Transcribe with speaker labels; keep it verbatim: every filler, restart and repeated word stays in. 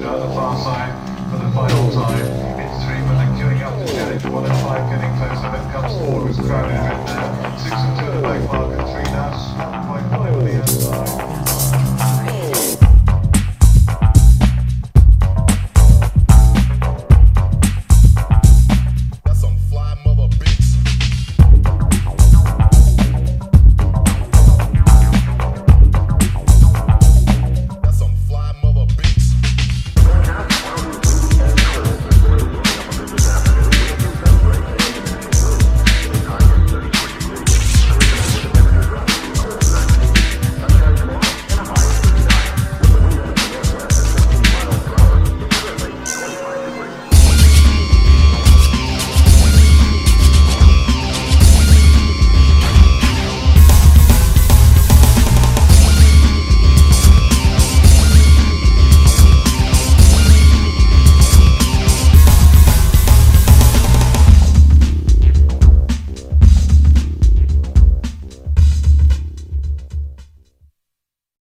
Speaker 1: down the far side for the final time. It's three, but they're queuing up to challenge. One and five getting closer. Then comes four, who's crowded a bit there. Six and two at the back mark, and three now. Quite five on the outside.